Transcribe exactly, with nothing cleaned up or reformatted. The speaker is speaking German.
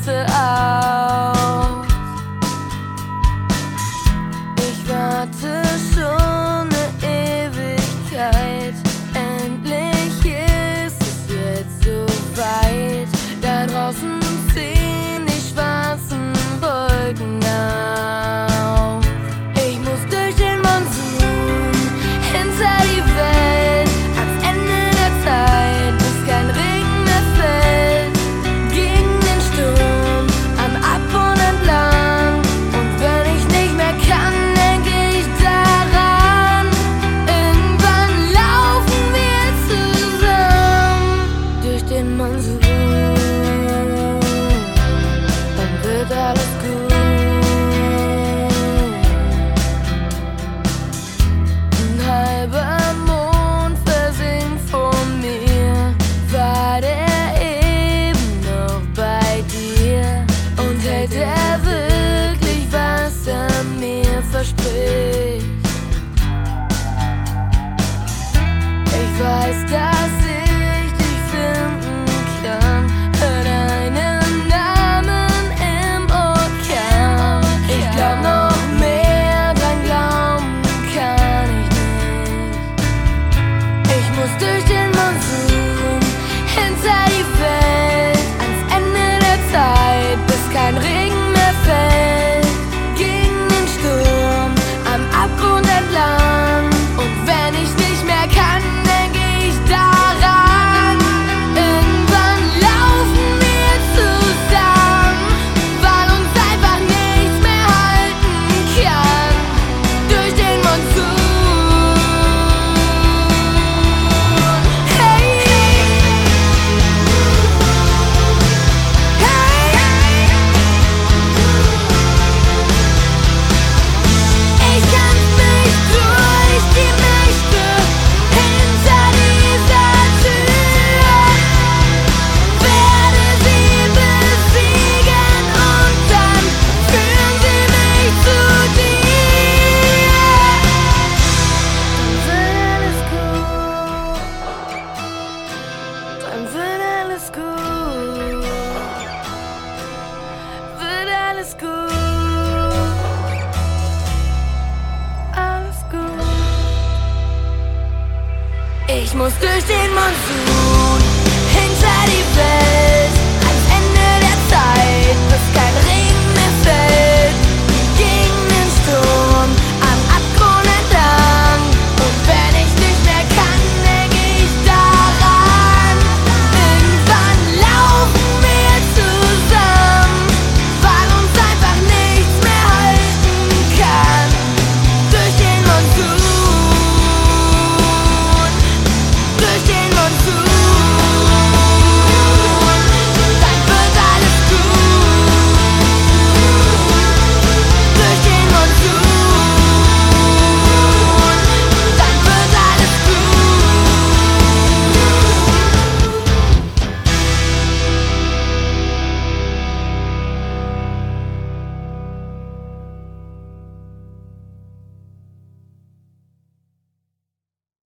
warte auf. Ich warte schon eine Ewigkeit. Endlich ist es jetzt so weit. Da draußen ziehen die schwarzen Wolken auf. Ich muss durch den Monsun hinter die Welt, ans Ende der Zeit, bis kein Regen mehr fällt. Gegen den Sturm, am Abgrund entlang. Und wenn ich nicht mehr kann, denke ich daran. Irgendwann laufen wir zusammen durch den Monsun. Dann wird alles gut.